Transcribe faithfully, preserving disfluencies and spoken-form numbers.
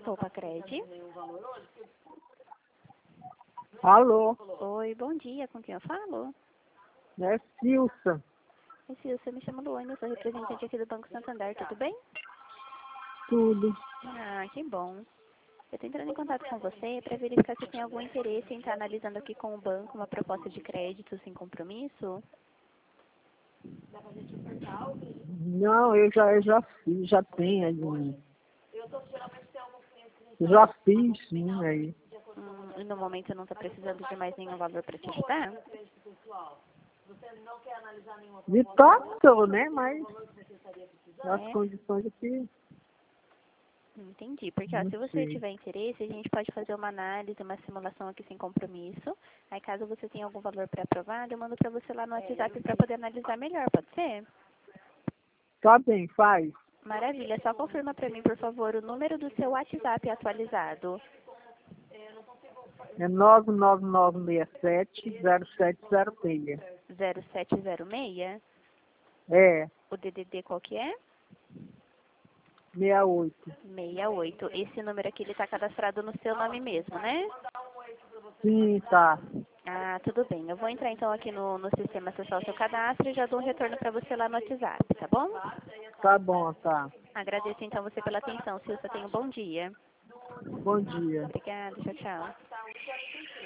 Poupa Cred. Alô, Oi, bom dia. Com quem eu falo? é Silsa. Oi, Silvia, me chamo Luana, eu sou representante aqui do Banco Santander, tudo bem? Tudo. Ah, que bom. Eu estou entrando em contato com você para verificar se tem algum interesse em estar analisando aqui com o banco uma proposta de crédito sem compromisso. Não, eu já, eu já fiz, já tenho aí. Já fiz, sim, aí. Hum, e no momento não está precisando de mais nenhum valor para te ajudar? De tanto, né? Mas as É, condições aqui, entendi. Porque ó, não se você sei. tiver interesse, a gente pode fazer uma análise, uma simulação aqui sem compromisso. Aí caso você tenha algum valor pré-aprovado, eu mando para você lá no WhatsApp para poder analisar melhor, pode ser? Tá bem, faz. Maravilha, só confirma para mim, por favor, o número do seu WhatsApp atualizado. É nove nove nove seis sete zero sete zero seis. zero sete zero seis? É, O D D D qual que é? sessenta e oito. sessenta e oito. Esse número aqui, ele está cadastrado no seu nome mesmo, né? Sim, tá. Ah, tudo bem. Eu vou entrar então aqui no, no sistema acessar o seu cadastro e já dou um retorno para você lá no WhatsApp, tá bom? Tá bom, tá. Agradeço então você pela atenção, Silvia. Tenha um bom dia. Bom dia. Obrigada, tchau, tchau.